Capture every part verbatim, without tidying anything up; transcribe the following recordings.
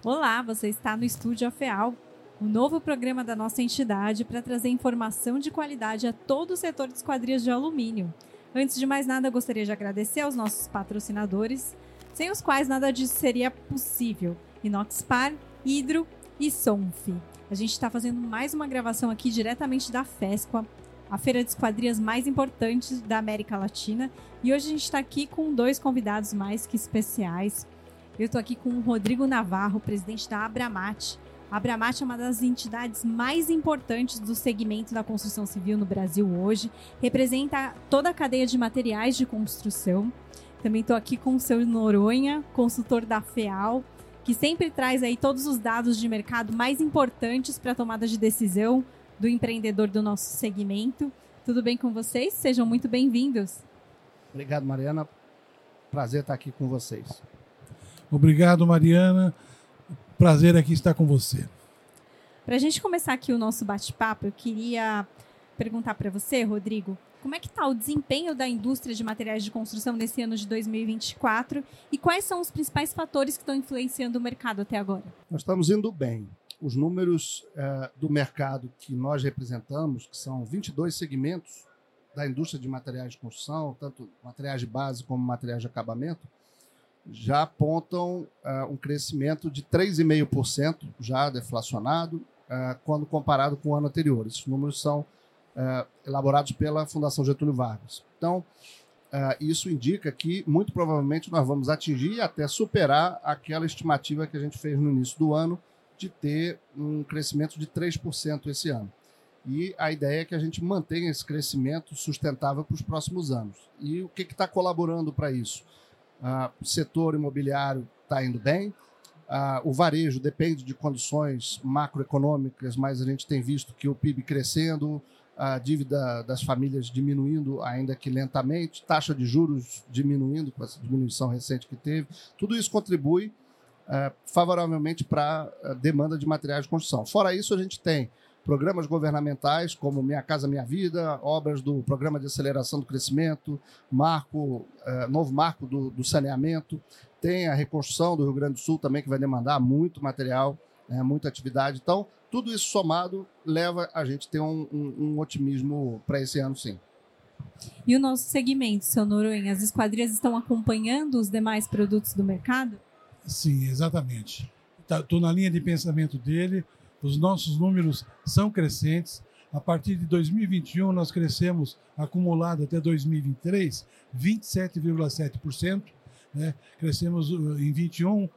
Olá, você está no Estúdio AFEAL, o novo programa da nossa entidade para trazer informação de qualidade a todo o setor de esquadrias de alumínio. Antes de mais nada, gostaria de agradecer aos nossos patrocinadores, sem os quais nada disso seria possível. Inoxpar, Hidro e Sonf. A gente está fazendo mais uma gravação aqui diretamente da FESQUA, a feira de esquadrias mais importante da América Latina. E hoje a gente está aqui com dois convidados mais que especiais. Eu estou aqui com o Rodrigo Navarro, presidente da Abramat. A Abramat é uma das entidades mais importantes do segmento da construção civil no Brasil hoje. Representa toda a cadeia de materiais de construção. Também estou aqui com o seu Noronha, consultor da FEAL, que sempre traz aí todos os dados de mercado mais importantes para a tomada de decisão do empreendedor do nosso segmento. Tudo bem com vocês? Sejam muito bem-vindos. Obrigado, Mariana. Prazer estar aqui com vocês. Obrigado, Mariana. Prazer aqui estar com você. Para a gente começar aqui o nosso bate-papo, eu queria perguntar para você, Rodrigo, como é que está o desempenho da indústria de materiais de construção nesse ano de dois mil e vinte e quatro e quais são os principais fatores que estão influenciando o mercado até agora? Nós estamos indo bem. Os números eh, do mercado que nós representamos, que são vinte e dois segmentos da indústria de materiais de construção, tanto materiais de base como materiais de acabamento, já apontam uh, um crescimento de três vírgula cinco por cento, já deflacionado, uh, quando comparado com o ano anterior. Esses números são uh, elaborados pela Fundação Getúlio Vargas. Então, uh, isso indica que, muito provavelmente, nós vamos atingir e até superar aquela estimativa que a gente fez no início do ano de ter um crescimento de três por cento esse ano. E a ideia é que a gente mantenha esse crescimento sustentável para os próximos anos. E o que está colaborando para isso? Uh, o setor imobiliário está indo bem, uh, o varejo depende de condições macroeconômicas, mas a gente tem visto que o P I B crescendo, a dívida das famílias diminuindo, ainda que lentamente, taxa de juros diminuindo, com essa diminuição recente que teve. Tudo isso contribui uh, favoravelmente para a demanda de materiais de construção. Fora isso, a gente tem programas governamentais como Minha Casa Minha Vida, obras do Programa de Aceleração do Crescimento, marco, eh, novo marco do, do saneamento, tem a reconstrução do Rio Grande do Sul também, que vai demandar muito material, né, muita atividade. Então, tudo isso somado leva a gente a ter um, um, um otimismo para esse ano, sim. E o nosso segmento, seu Noronha, as esquadrias estão acompanhando os demais produtos do mercado? Sim, exatamente. Estou na linha de pensamento dele. Os nossos números são crescentes. A partir de dois mil e vinte e um, nós crescemos, acumulado até dois mil e vinte e três, vinte e sete vírgula sete por cento. Né? Crescemos em vinte e um,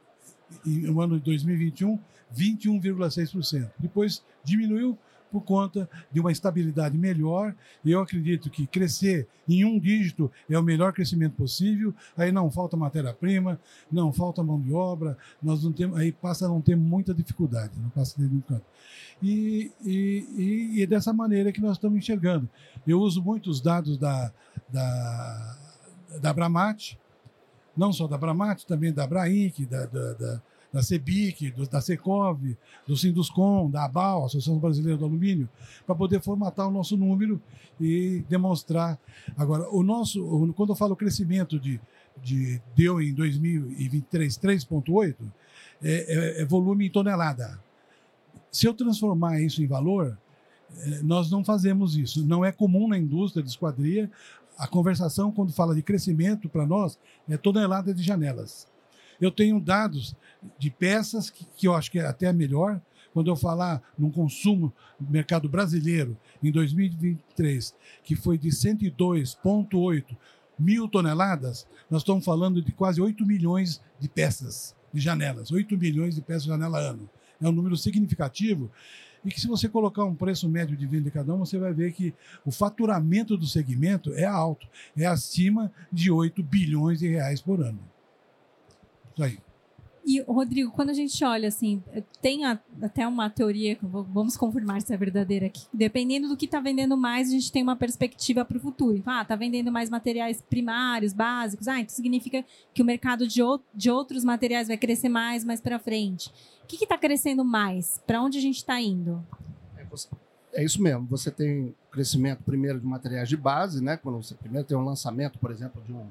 no ano de dois mil e vinte e um, vinte e um vírgula seis por cento. Depois diminuiu por conta de uma estabilidade melhor. E eu acredito que crescer em um dígito é o melhor crescimento possível. Aí não falta matéria-prima, não falta mão de obra, nós não temos, aí passa a não ter muita dificuldade, não passa de nenhum canto. E, e, e é dessa maneira que nós estamos enxergando. Eu uso muitos dados da, da, da Abramat, não só da Abramat, também da Abrainc, da, da, da da CEBIC, do, da Secov, do Sinduscom, da ABAL, Associação Brasileira do Alumínio, para poder formatar o nosso número e demonstrar. Agora, o nosso, quando eu falo crescimento de, de deu em dois mil e vinte e três três vírgula oito, é, é, é volume em tonelada. Se eu transformar isso em valor, é, nós não fazemos isso. Não é comum na indústria de esquadria. A conversação, quando fala de crescimento, para nós, é tonelada de janelas. Eu tenho dados de peças que, que eu acho que é até melhor. Quando eu falar num consumo do mercado brasileiro em dois mil e vinte e três, que foi de cento e dois vírgula oito mil toneladas, nós estamos falando de quase oito milhões de peças de janelas. oito milhões de peças de janela ano. É um número significativo. E que se você colocar um preço médio de venda de cada um, você vai ver que o faturamento do segmento é alto. É acima de oito bilhões de reais por ano. Isso aí. E, Rodrigo, quando a gente olha, assim, tem a, até uma teoria, vamos confirmar se é verdadeira aqui, dependendo do que está vendendo mais, a gente tem uma perspectiva para o futuro. Então, ah, está vendendo mais materiais primários, básicos, ah, então significa que o mercado de, o, de outros materiais vai crescer mais, mais para frente. O que está crescendo mais? Para onde a gente está indo? É, você, é isso mesmo, você tem crescimento primeiro de materiais de base, né? Quando você primeiro tem um lançamento, por exemplo, de um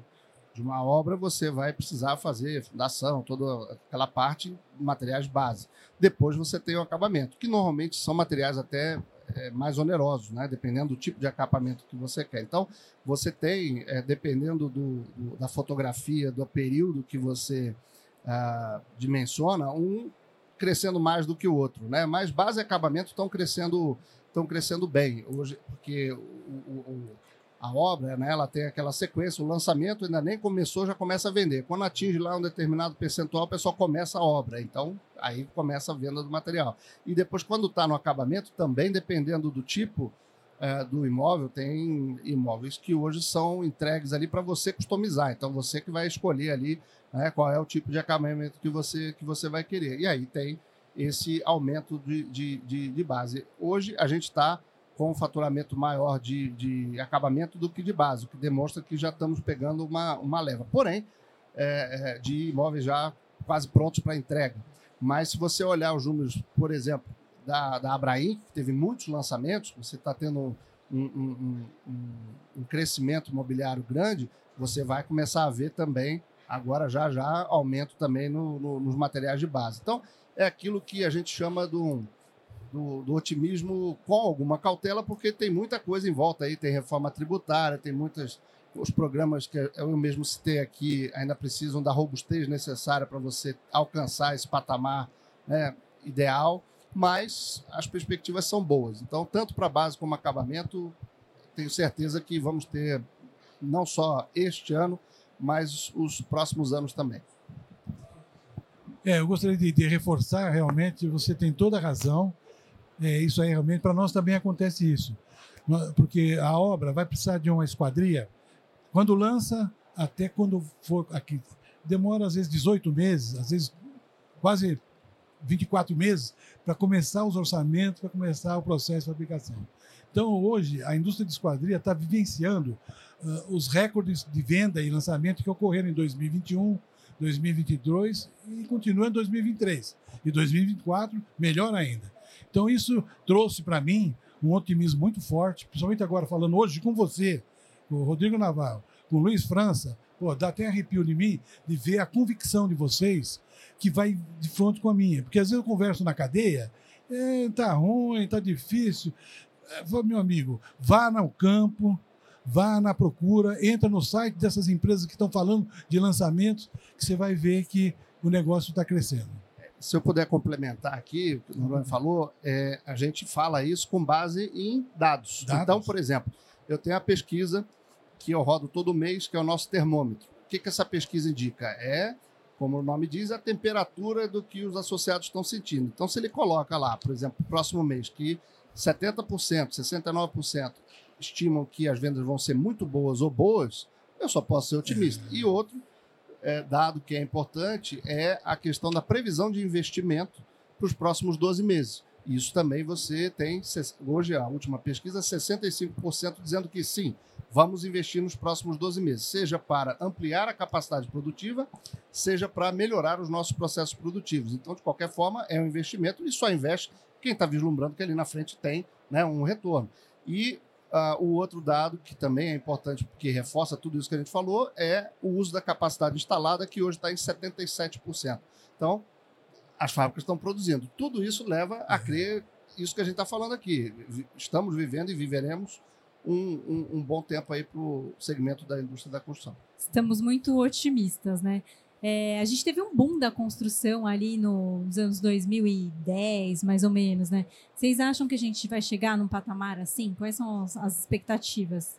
de uma obra, você vai precisar fazer fundação, toda aquela parte, materiais base. Depois você tem o acabamento, que normalmente são materiais até é, mais onerosos, né? Dependendo do tipo de acabamento que você quer. Então, você tem, é, dependendo do, do, da fotografia, do período que você ah, dimensiona, um crescendo mais do que o outro, né? Mas base e acabamento estão crescendo, estão crescendo bem hoje, porque o, o, a obra, né, ela tem aquela sequência, o lançamento ainda nem começou, já começa a vender. Quando atinge lá um determinado percentual, o pessoal começa a obra, então aí começa a venda do material. E depois, quando está no acabamento, também dependendo do tipo é, do imóvel, tem imóveis que hoje são entregues ali para você customizar, então você que vai escolher ali, né, qual é o tipo de acabamento que você, que você vai querer. E aí tem esse aumento de, de, de, de base. Hoje a gente está com um faturamento maior de, de acabamento do que de base, o que demonstra que já estamos pegando uma, uma leva. Porém, é, é, de imóveis já quase prontos para entrega. Mas se você olhar os números, por exemplo, da, da Abraim, que teve muitos lançamentos, você está tendo um, um, um, um crescimento imobiliário grande, você vai começar a ver também, agora já já, aumento também no, no, nos materiais de base. Então, é aquilo que a gente chama do... Do, do otimismo com alguma cautela, porque tem muita coisa em volta aí, tem reforma tributária, tem muitas... Os programas que eu mesmo citei aqui ainda precisam da robustez necessária para você alcançar esse patamar, né, ideal, mas as perspectivas são boas. Então, tanto para base como acabamento, tenho certeza que vamos ter não só este ano, mas os próximos anos também. É, eu gostaria de, de reforçar, realmente, você tem toda a razão. É, isso aí realmente, para nós também acontece isso. Porque a obra vai precisar de uma esquadria, quando lança, até quando for aqui. Demora às vezes dezoito meses, às vezes quase vinte e quatro meses, para começar os orçamentos, para começar o processo de fabricação. Então, hoje, a indústria de esquadria está vivenciando uh, os recordes de venda e lançamento que ocorreram em dois mil e vinte e um, dois mil e vinte e dois e continua em dois mil e vinte e três. E dois mil e vinte e quatro, melhor ainda. Então, isso trouxe para mim um otimismo muito forte, principalmente agora falando hoje com você, com o Rodrigo Navarro, com o Luiz França. Pô, dá até arrepio de mim de ver a convicção de vocês que vai de frente com a minha. Porque às vezes eu converso na cadeia, é, tá ruim, tá difícil. É, meu amigo, vá no campo, vá na procura, entra no site dessas empresas que estão falando de lançamentos, que você vai ver que o negócio está crescendo. Se eu puder complementar aqui, o que o Noronha falou, é, a gente fala isso com base em dados. dados. Então, por exemplo, eu tenho a pesquisa que eu rodo todo mês, que é o nosso termômetro. O que, que essa pesquisa indica? É, como o nome diz, a temperatura do que os associados estão sentindo. Então, se ele coloca lá, por exemplo, no próximo mês, que setenta por cento, sessenta e nove por cento estimam que as vendas vão ser muito boas ou boas, eu só posso ser otimista. E outro É, dado que é importante, é a questão da previsão de investimento para os próximos doze meses. Isso também você tem, hoje a última pesquisa, sessenta e cinco por cento dizendo que sim, vamos investir nos próximos doze meses, seja para ampliar a capacidade produtiva, seja para melhorar os nossos processos produtivos. Então, de qualquer forma, é um investimento e só investe quem está vislumbrando que ali na frente tem, né, um retorno. E Uh, o outro dado, que também é importante, porque reforça tudo isso que a gente falou, é o uso da capacidade instalada, que hoje está em setenta e sete por cento. Então, as fábricas estão produzindo. Tudo isso leva a crer isso que a gente está falando aqui. Estamos vivendo e viveremos um, um, um bom tempo aí para o segmento da indústria da construção. Estamos muito otimistas, né? É, a gente teve um boom da construção ali nos anos dois mil e dez, mais ou menos, né? Vocês acham que a gente vai chegar num patamar assim? Quais são as, as expectativas?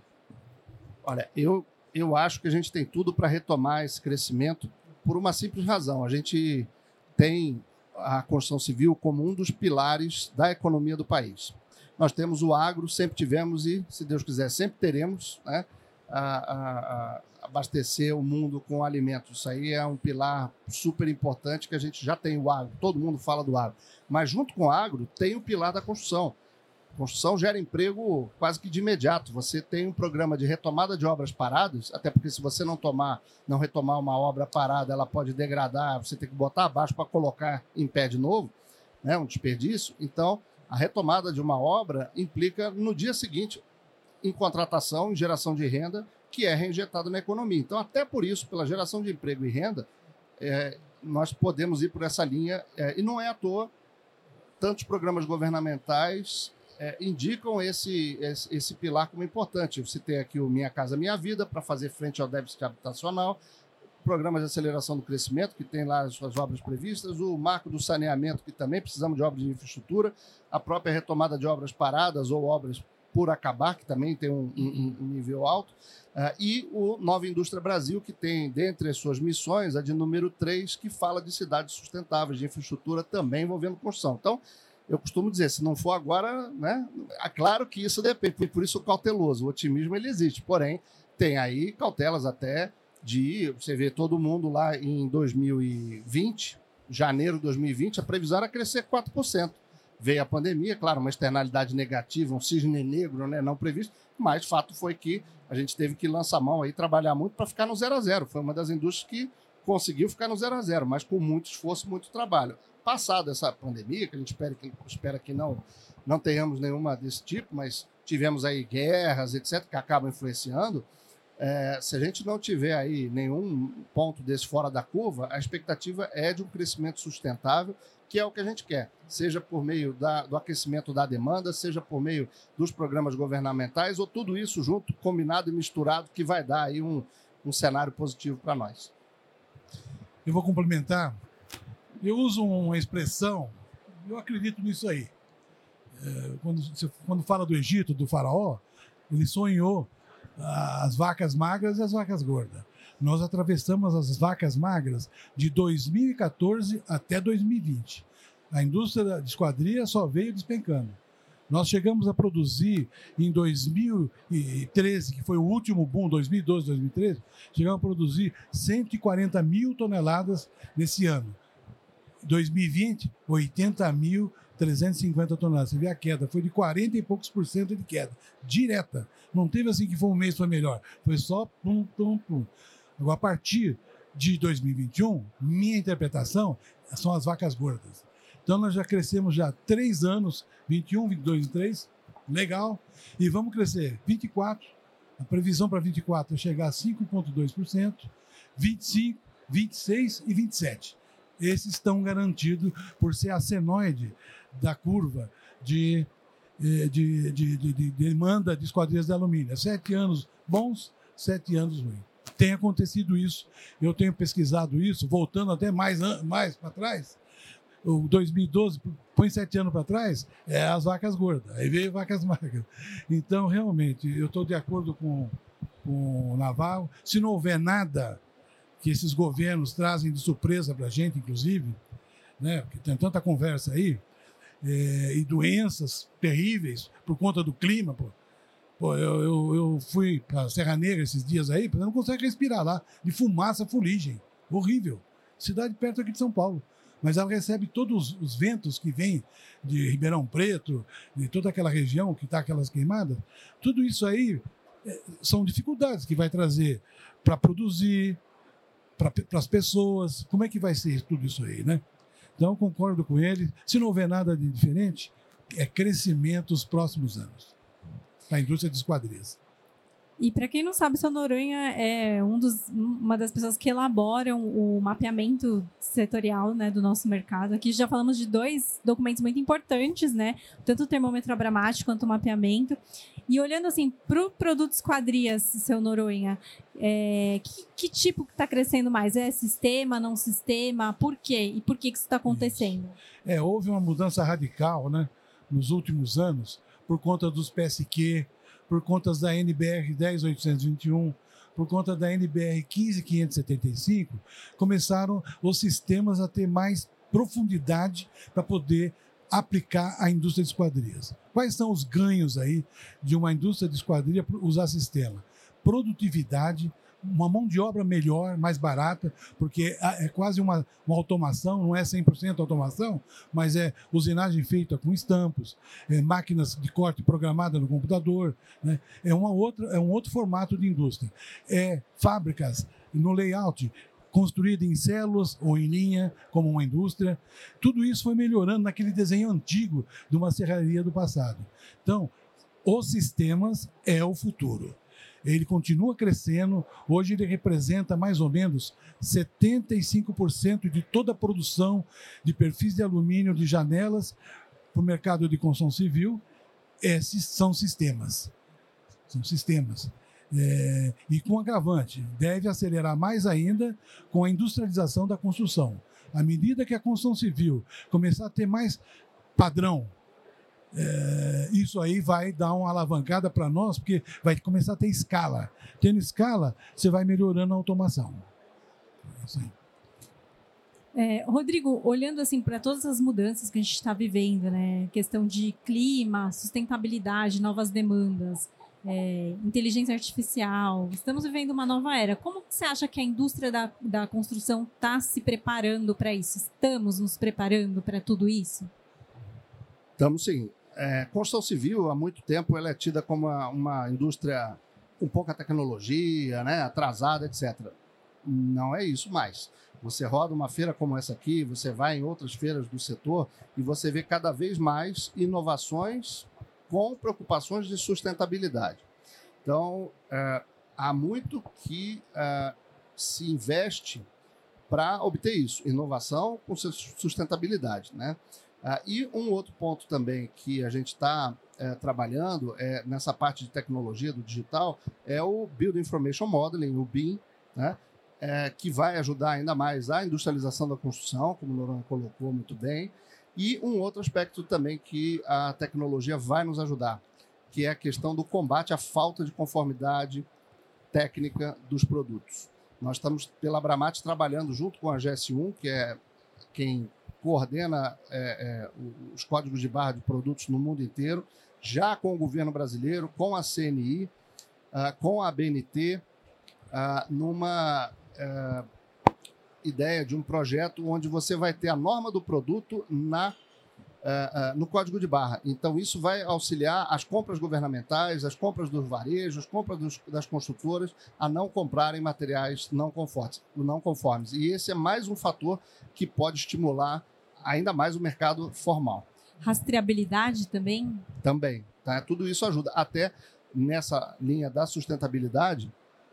Olha, eu, eu acho que a gente tem tudo para retomar esse crescimento por uma simples razão. A gente tem a construção civil como um dos pilares da economia do país. Nós temos o agro, sempre tivemos e, se Deus quiser, sempre teremos, né? A, a, a abastecer o mundo com alimentos. Isso aí é um pilar super importante que a gente já tem o agro. Todo mundo fala do agro. Mas junto com o agro tem o pilar da construção. A construção gera emprego quase que de imediato. Você tem um programa de retomada de obras paradas, até porque se você não tomar, não retomar uma obra parada, ela pode degradar, você tem que botar abaixo para colocar em pé de novo, né? Um desperdício. Então, a retomada de uma obra implica no dia seguinte em contratação, em geração de renda, que é reinjetado na economia. Então, até por isso, pela geração de emprego e renda, é, nós podemos ir por essa linha, é, e não é à toa, tantos programas governamentais é, indicam esse, esse, esse pilar como importante. Eu citei aqui o Minha Casa Minha Vida, para fazer frente ao déficit habitacional, programas de aceleração do crescimento, que tem lá as suas obras previstas, o marco do saneamento, que também precisamos de obras de infraestrutura, a própria retomada de obras paradas ou obras por acabar, que também tem um, um, um nível alto, uh, e o Nova Indústria Brasil, que tem, dentre as suas missões, a de número três, que fala de cidades sustentáveis, de infraestrutura também envolvendo construção. Então, eu costumo dizer, se não for agora, né, é claro que isso depende, por isso o cauteloso, o otimismo ele existe, porém, tem aí cautelas até de, você vê todo mundo lá em dois mil e vinte, janeiro de dois mil e vinte, a previsão era crescer quatro por cento. Veio a pandemia, claro, uma externalidade negativa, um cisne negro, né, não previsto, mas fato foi que a gente teve que lançar mão aí, trabalhar muito para ficar no zero a zero. Foi uma das indústrias que conseguiu ficar no zero a zero, mas com muito esforço, muito trabalho. Passado essa pandemia, que a gente espera que, espera que não, não tenhamos nenhuma desse tipo, mas tivemos aí guerras, etcétera, que acabam influenciando. É, se a gente não tiver aí nenhum ponto desse fora da curva, a expectativa é de um crescimento sustentável, que é o que a gente quer, seja por meio da, do aquecimento da demanda, seja por meio dos programas governamentais, ou tudo isso junto, combinado e misturado, que vai dar aí um, um cenário positivo para nós. Eu vou complementar. Eu uso uma expressão, eu acredito nisso aí. É, quando, você, quando fala do Egito, do faraó, ele sonhou as vacas magras e as vacas gordas. Nós atravessamos as vacas magras de dois mil e quatorze até dois mil e vinte. A indústria de esquadria só veio despencando. Nós chegamos a produzir em dois mil e treze, que foi o último boom, dois mil e doze, dois mil e treze, chegamos a produzir cento e quarenta mil toneladas nesse ano. dois mil e vinte, oitenta mil trezentos e cinquenta toneladas. Você vê a queda, foi de quarenta e poucos por cento de queda, direta. Não teve assim que foi um mês foi melhor, foi só pum, pum, pum. Agora, a partir de dois mil e vinte e um, minha interpretação são as vacas gordas. Então, nós já crescemos já três anos, vinte e um, vinte e dois, vinte e três, legal, e vamos crescer vinte e quatro, a previsão para vinte e quatro é chegar a cinco vírgula dois por cento, vinte e cinco, vinte e seis e vinte e sete. Esses estão garantidos por ser a senoide da curva de, de, de, de, de, de demanda de esquadrias de alumínio. Sete anos bons, sete anos ruins. Tem acontecido isso, eu tenho pesquisado isso, voltando até mais, mais para trás. O dois mil e doze, põe sete anos para trás, é as vacas gordas, aí veio vacas magras. Então, realmente, eu estou de acordo com, com o Navarro. Se não houver nada que esses governos trazem de surpresa para a gente, inclusive, né, porque tem tanta conversa aí, é, e doenças terríveis por conta do clima. Pô, pô eu, eu, eu fui para Serra Negra esses dias aí, você não consegue respirar lá, de fumaça, fuligem, horrível. Cidade perto aqui de São Paulo. Mas ela recebe todos os ventos que vêm de Ribeirão Preto, de toda aquela região que está aquelas queimadas. Tudo isso aí é, são dificuldades que vai trazer para produzir, para as pessoas. Como é que vai ser tudo isso aí, né? Então, eu concordo com ele. Se não houver nada de diferente, é crescimento nos próximos anos para a indústria de esquadrias. E para quem não sabe, o seu Noronha é um dos, uma das pessoas que elaboram o mapeamento setorial, né, do nosso mercado. Aqui já falamos de dois documentos muito importantes, né? Tanto o termômetro abramático quanto o mapeamento. E olhando assim para o produto esquadrias, seu Noronha, é, que, que tipo que está crescendo mais? É sistema, não sistema? Por quê? E por que, que isso está acontecendo? É, houve uma mudança radical, né, nos últimos anos, por conta dos P S Q, por conta da N B R dez mil oitocentos e vinte e um, por conta da N B R quinze mil quinhentos e setenta e cinco, começaram os sistemas a ter mais profundidade para poder aplicar a indústria de esquadrias. Quais são os ganhos aí de uma indústria de esquadria usar sistema? Produtividade, uma mão de obra melhor, mais barata, porque é quase uma, uma automação, não é cem por cento automação, mas é usinagem feita com estampos, é máquinas de corte programada no computador, né? É, uma outra, é um outro formato de indústria. É fábricas no layout, construída em células ou em linha, como uma indústria. Tudo isso foi melhorando naquele desenho antigo de uma serraria do passado. Então, os sistemas é o futuro. ele continua crescendo. Hoje ele representa mais ou menos setenta e cinco por cento de toda a produção de perfis de alumínio de janelas para o mercado de construção civil. Esses são sistemas. São sistemas. É, e com agravante, deve acelerar mais ainda com a industrialização da construção. À medida que a construção civil começar a ter mais padrão, é, isso aí vai dar uma alavancada para nós, porque vai começar a ter escala. Tendo escala, você vai melhorando a automação. É isso aí. É, Rodrigo, olhando assim para todas as mudanças que a gente está vivendo, né, questão de clima, sustentabilidade, novas demandas, é, inteligência artificial, estamos vivendo uma nova era. Como que você acha que a indústria da, da construção está se preparando para isso? Estamos nos preparando para tudo isso? Estamos sim. É, construção civil, há muito tempo, ela é tida como uma, uma indústria com pouca tecnologia, né, atrasada, etcétera. Não é isso mais. Você roda uma feira como essa aqui, você vai em outras feiras do setor e você vê cada vez mais inovações com preocupações de sustentabilidade. Então, é, há muito que é, se investe para obter isso, inovação com sustentabilidade, né? Ah, e um outro ponto também que a gente está é, trabalhando é, nessa parte de tecnologia do digital é o Building Information Modeling, o B I M, né? É, que vai ajudar ainda mais a industrialização da construção, como o Noronha colocou muito bem, e um outro aspecto também que a tecnologia vai nos ajudar, que é a questão do combate à falta de conformidade técnica dos produtos. Nós estamos, pela Abramat, trabalhando junto com a G S um, que é quem coordena é, é, os códigos de barra de produtos no mundo inteiro, já com o governo brasileiro, com a C N I, uh, com a B N T, uh, numa uh, ideia de um projeto onde você vai ter a norma do produto na, uh, uh, no código de barra. Então, isso vai auxiliar as compras governamentais, as compras dos varejos, as compras dos, das construtoras a não comprarem materiais não conformes, não conformes. E esse é mais um fator que pode estimular ainda mais o mercado formal. Rastreabilidade também? Também. Tá? Tudo isso ajuda. Até nessa linha da sustentabilidade,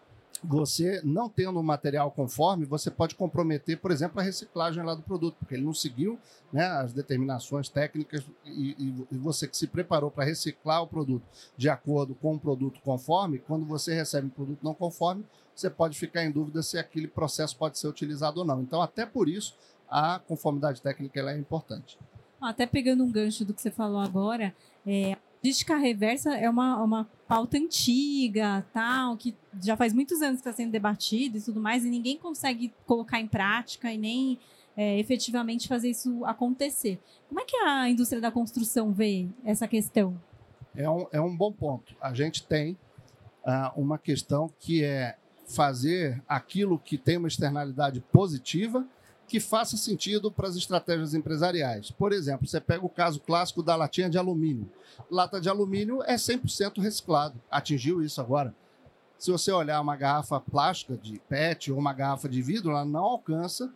você não tendo um material conforme, você pode comprometer, por exemplo, a reciclagem lá do produto, porque ele não seguiu, né, as determinações técnicas e, e você que se preparou para reciclar o produto de acordo com um produto conforme, quando você recebe um produto não conforme, você pode ficar em dúvida se aquele processo pode ser utilizado ou não. Então, até por isso, a conformidade técnica ela é importante. Até pegando um gancho do que você falou agora, é, a logística reversa é uma, uma pauta antiga, tal, que já faz muitos anos que está sendo debatida e tudo mais, e ninguém consegue colocar em prática e nem é, efetivamente fazer isso acontecer. Como é que a indústria da construção vê essa questão? É um, é um bom ponto. A gente tem uh, uma questão que é fazer aquilo que tem uma externalidade positiva que faça sentido para as estratégias empresariais. Por exemplo, você pega o caso clássico da latinha de alumínio. Lata de alumínio é cem por cento reciclado. Atingiu isso agora. Se você olhar uma garrafa plástica de P E T ou uma garrafa de vidro, ela não alcança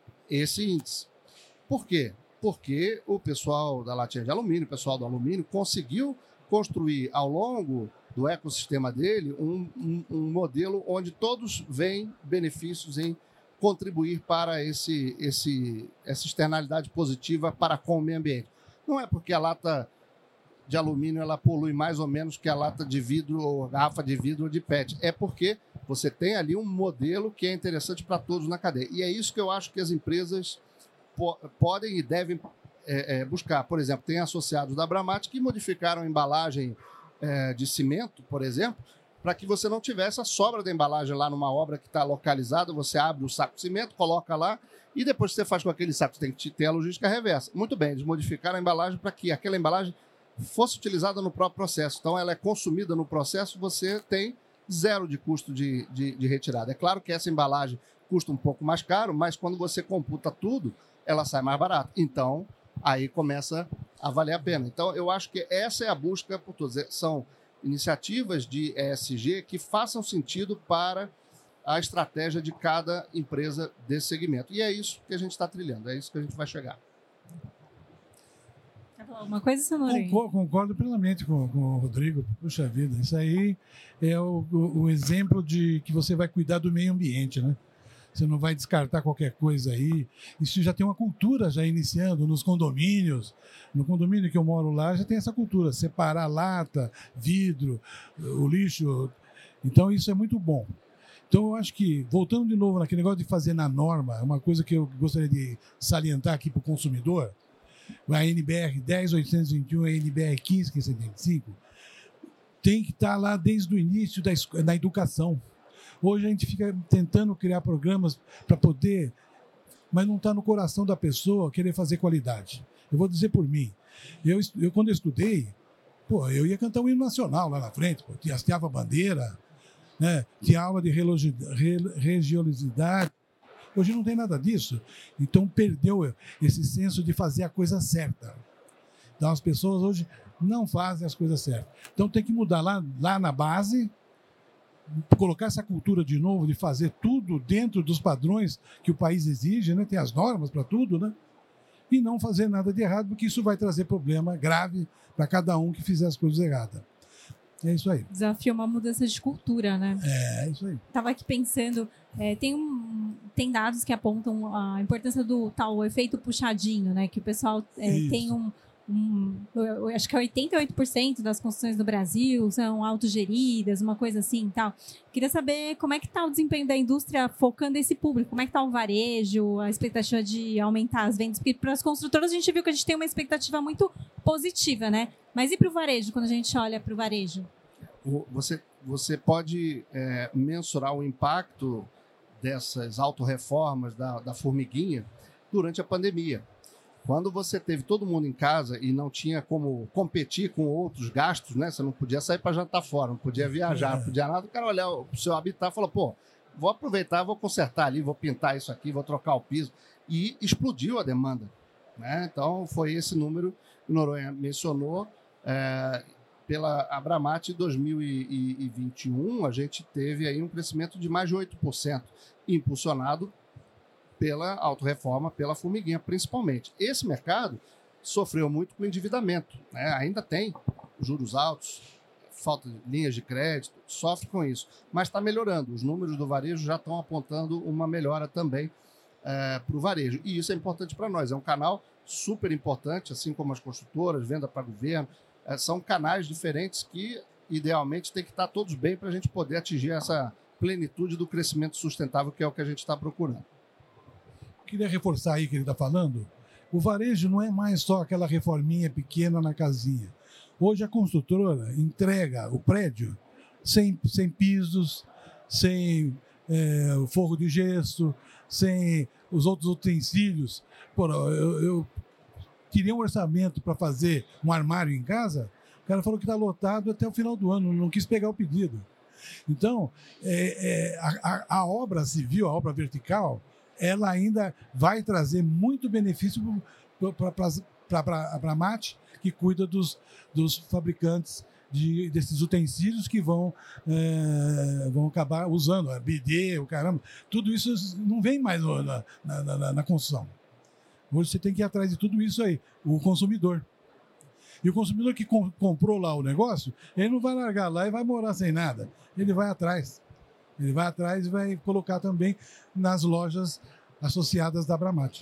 esse índice. Por quê? Porque o pessoal da latinha de alumínio, o pessoal do alumínio, conseguiu construir ao longo do ecossistema dele um, um, um modelo onde todos veem benefícios em contribuir para esse, esse, essa externalidade positiva para com o meio ambiente. Não é porque a lata de alumínio ela polui mais ou menos que a lata de vidro ou a garrafa de vidro ou de P E T. É porque você tem ali um modelo que é interessante para todos na cadeia. E é isso que eu acho que as empresas po podem e devem é, é, buscar. Por exemplo, tem associados da Abramat que modificaram a embalagem é, de cimento, por exemplo, para que você não tivesse a sobra da embalagem lá numa obra que está localizada, você abre o saco de cimento, coloca lá, e depois você faz com aquele saco, você tem que ter a logística reversa. Muito bem, eles modificaram a embalagem para que aquela embalagem fosse utilizada no próprio processo. Então, ela é consumida no processo, você tem zero de custo de, de, de retirada. É claro que essa embalagem custa um pouco mais caro, mas quando você computa tudo, ela sai mais barata. Então, aí começa a valer a pena. Então, eu acho que essa é a busca por todos. São iniciativas de E S G que façam sentido para a estratégia de cada empresa desse segmento. E é isso que a gente está trilhando, é isso que a gente vai chegar. Quer falar alguma coisa, seu Noronha? Concordo, concordo plenamente com, com o Rodrigo. Puxa vida, isso aí é o, o, o exemplo de que você vai cuidar do meio ambiente, né? Você não vai descartar qualquer coisa aí. Isso já tem uma cultura já iniciando nos condomínios. No condomínio que eu moro lá já tem essa cultura, separar lata, vidro, o lixo. Então isso é muito bom. Então eu acho que, voltando de novo naquele negócio de fazer na norma, uma coisa que eu gostaria de salientar aqui para o consumidor, a N B R dez mil oitocentos e vinte e um e a N B R quinze mil quinhentos e setenta e cinco, tem que estar lá desde o início da, da educação. Hoje a gente fica tentando criar programas para poder, mas não está no coração da pessoa querer fazer qualidade. Eu vou dizer por mim. Eu, eu quando eu estudei, pô, eu ia cantar o hino nacional lá na frente, pô, hasteava a bandeira, né? Tinha aula de religiosidade. Hoje não tem nada disso. Então perdeu esse senso de fazer a coisa certa. Então as pessoas hoje não fazem as coisas certas. Então tem que mudar lá, lá na base, colocar essa cultura de novo, de fazer tudo dentro dos padrões que o país exige, né? Tem as normas para tudo, né? E não fazer nada de errado, porque isso vai trazer problema grave para cada um que fizer as coisas erradas. É isso aí. Desafio uma mudança de cultura, né? É, é isso aí. Estava aqui pensando, é, tem, um, tem dados que apontam a importância do tal efeito puxadinho, né? Que o pessoal é, tem um, um... Eu acho que é oitenta e oito por cento das construções do Brasil são autogeridas, uma coisa assim e tal. Queria saber como é que está o desempenho da indústria focando esse público, como é que está o varejo, a expectativa de aumentar as vendas, porque para as construtoras a gente viu que a gente tem uma expectativa muito positiva, né? Mas e para o varejo, quando a gente olha para o varejo? Você, você pode é, mensurar o impacto dessas autorreformas da, da formiguinha durante a pandemia. Quando você teve todo mundo em casa e não tinha como competir com outros gastos, né? Você não podia sair para jantar fora, não podia viajar, não podia nada. O cara olhar o seu habitat e falou, pô, vou aproveitar, vou consertar ali, vou pintar isso aqui, vou trocar o piso. E explodiu a demanda, né? Então, foi esse número que o Noronha mencionou. É, pela Abramat, em dois mil e vinte e um, a gente teve aí um crescimento de mais de oito por cento, impulsionado pela autorreforma, pela formiguinha, principalmente. Esse mercado sofreu muito com o endividamento, né? Ainda tem juros altos, falta de linhas de crédito, sofre com isso, mas está melhorando. Os números do varejo já estão apontando uma melhora também é, para o varejo. E isso é importante para nós. É um canal super importante, assim como as construtoras, venda para governo. É, são canais diferentes que, idealmente, tem que estar todos bem para a gente poder atingir essa plenitude do crescimento sustentável, que é o que a gente está procurando. Queria reforçar aí que ele está falando. O varejo não é mais só aquela reforminha pequena na casinha. Hoje a construtora entrega o prédio sem, sem pisos, sem é, forro de gesso, sem os outros utensílios. Pô, eu, eu queria um orçamento para fazer um armário em casa, o cara falou que está lotado até o final do ano, não quis pegar o pedido. Então, é, é, a, a obra civil, a obra vertical, ela ainda vai trazer muito benefício para a Abramat, que cuida dos, dos fabricantes de, desses utensílios que vão, é, vão acabar usando, a bidê, o caramba. Tudo isso não vem mais no, na, na, na, na construção. Hoje você tem que ir atrás de tudo isso aí, o consumidor. E o consumidor que com, comprou lá o negócio, ele não vai largar lá e vai morar sem nada. Ele vai atrás. Ele vai atrás e vai colocar também nas lojas associadas da Abramat.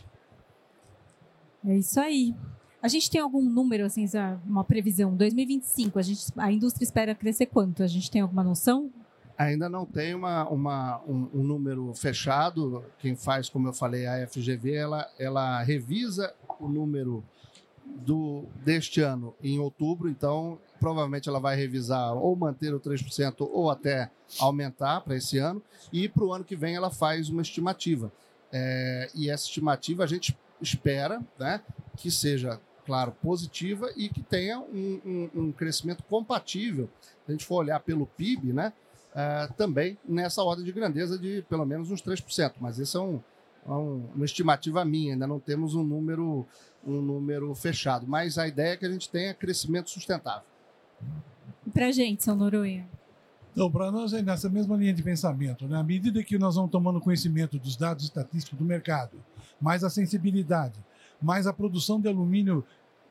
É isso aí. A gente tem algum número, assim, uma previsão? dois mil e vinte e cinco, a, gente, a indústria espera crescer quanto? A gente tem alguma noção? Ainda não tem uma, uma, um, um número fechado. Quem faz, como eu falei, a F G V, ela, ela revisa o número do, deste ano em outubro, então provavelmente ela vai revisar ou manter o três por cento ou até aumentar para esse ano, e para o ano que vem ela faz uma estimativa. É, e essa estimativa a gente espera, né, que seja, claro, positiva e que tenha um, um, um crescimento compatível, se a gente for olhar pelo P I B, né, é, também nessa ordem de grandeza de pelo menos uns três por cento, mas isso é um, um, uma estimativa minha, ainda não temos um número, um número fechado, mas a ideia é que a gente tenha crescimento sustentável. E para a gente, São Noronha? Então, para nós é nessa mesma linha de pensamento, né? À medida que nós vamos tomando conhecimento dos dados estatísticos do mercado, mais a sensibilidade, mais a produção de alumínio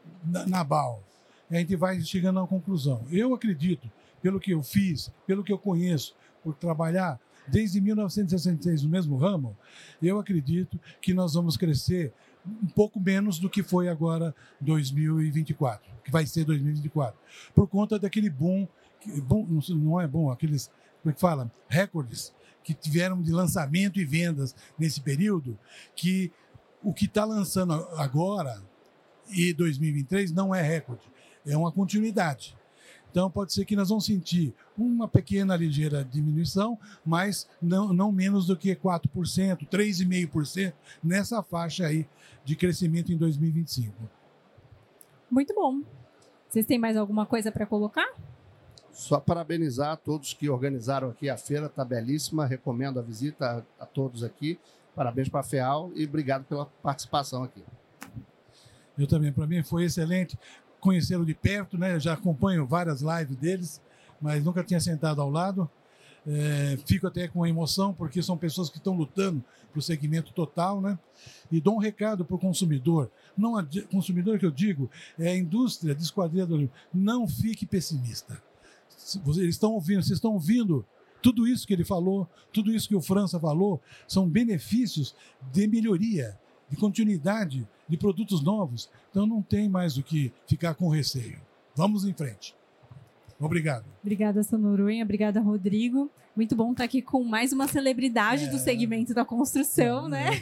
na, na B A U, a gente vai chegando a uma conclusão. Eu acredito, pelo que eu fiz, pelo que eu conheço, por trabalhar desde mil novecentos e sessenta e seis no mesmo ramo, eu acredito que nós vamos crescer um pouco menos do que foi agora dois mil e vinte e quatro, que vai ser dois mil e vinte e quatro, por conta daquele boom, boom não é bom, aqueles, como é que fala, recordes que tiveram de lançamento e vendas nesse período, que o que está lançando agora e dois mil e vinte e três não é recorde, é uma continuidade. Então, pode ser que nós vamos sentir uma pequena, ligeira diminuição, mas não, não menos do que quatro por cento, três vírgula cinco por cento nessa faixa aí de crescimento em dois mil e vinte e cinco. Muito bom. Vocês têm mais alguma coisa para colocar? Só parabenizar a todos que organizaram aqui a feira, está belíssima, recomendo a visita a, a todos aqui. Parabéns para a FEAL e obrigado pela participação aqui. Eu também, para mim foi excelente conhecê-lo de perto, né? Eu já acompanho várias lives deles, mas nunca tinha sentado ao lado. É, fico até com emoção, porque são pessoas que estão lutando para o segmento total, né? E dou um recado para o consumidor. Não a consumidor que eu digo, é a indústria de esquadria do alumínio. Não fique pessimista. Eles estão ouvindo, vocês estão ouvindo tudo isso que ele falou, tudo isso que o França falou, são benefícios de melhoria, de continuidade, de produtos novos. Então não tem mais o que ficar com receio. Vamos em frente. Obrigado. Obrigada, Sonoronha. Obrigada, Rodrigo. Muito bom estar aqui com mais uma celebridade é... do segmento da construção, é... né?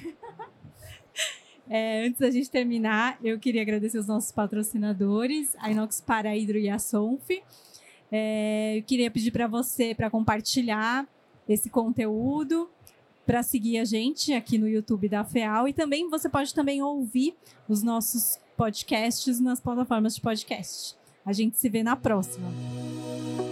É, antes da gente terminar, eu queria agradecer os nossos patrocinadores, a Inox Paraídro e a Sonf. É, eu queria pedir para você para compartilhar esse conteúdo, para seguir a gente aqui no YouTube da FEAL, e também você pode também ouvir os nossos podcasts nas plataformas de podcast. A gente se vê na próxima.